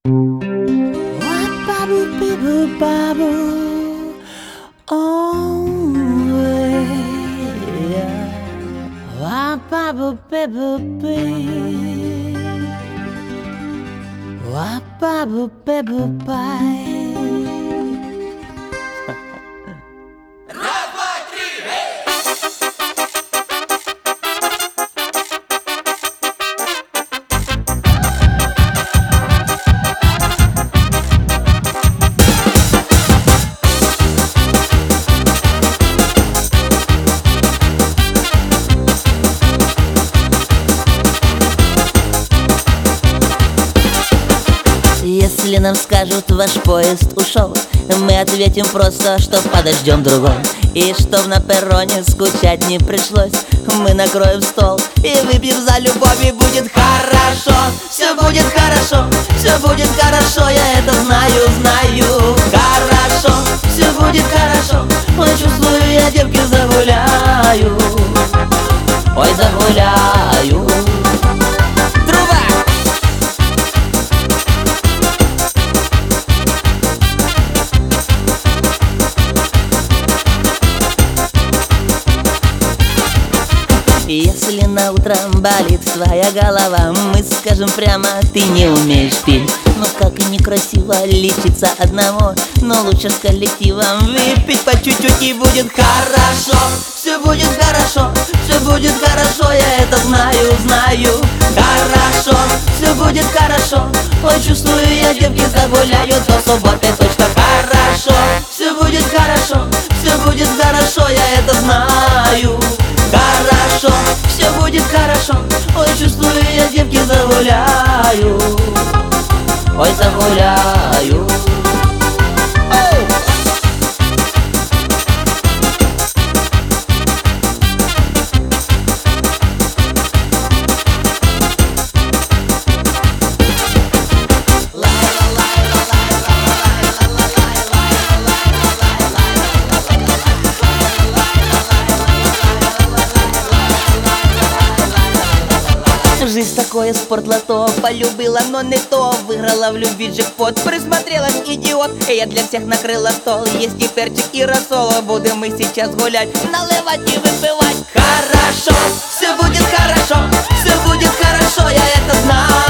Wa-ba-boo-bee-boo-ba-boo. Oh, yeah. Wa-ba-boo-bee-boo-bee. Wa-ba-boo-bee-boo-bye. Если нам скажут, ваш поезд ушел, мы ответим просто, что подождем другой. И чтоб на перроне скучать не пришлось, мы накроем стол и выпьем за любовь. И будет хорошо, все будет хорошо, все будет хорошо, я это знаю, знаю. Хорошо, все будет хорошо, ой, чувствую, я девки загуляю, ой, загуляю. Если на утро болит твоя голова, мы скажем прямо, ты не умеешь петь. Но как и некрасиво лечиться одному, но лучше с коллективом выпить по чуть-чуть, и будет хорошо. Все будет хорошо, все будет хорошо, я это знаю, знаю. Хорошо, все будет хорошо, ой, чувствую, я девки загуляю до субботы точно. Хорошо, все будет хорошо, все будет хорошо, я это знаю. Хорошо, все будет хорошо, ой, чувствую, я девки загуляю, ой, загуляю. Жизнь такое спортлото, полюбила, но не то. Выиграла в любви джекпот, присмотрелась, идиот. Я для всех накрыла стол, есть и перчик, и рассол. Будем мы сейчас гулять, наливать и выпивать. Хорошо, все будет хорошо, все будет хорошо, я это знаю.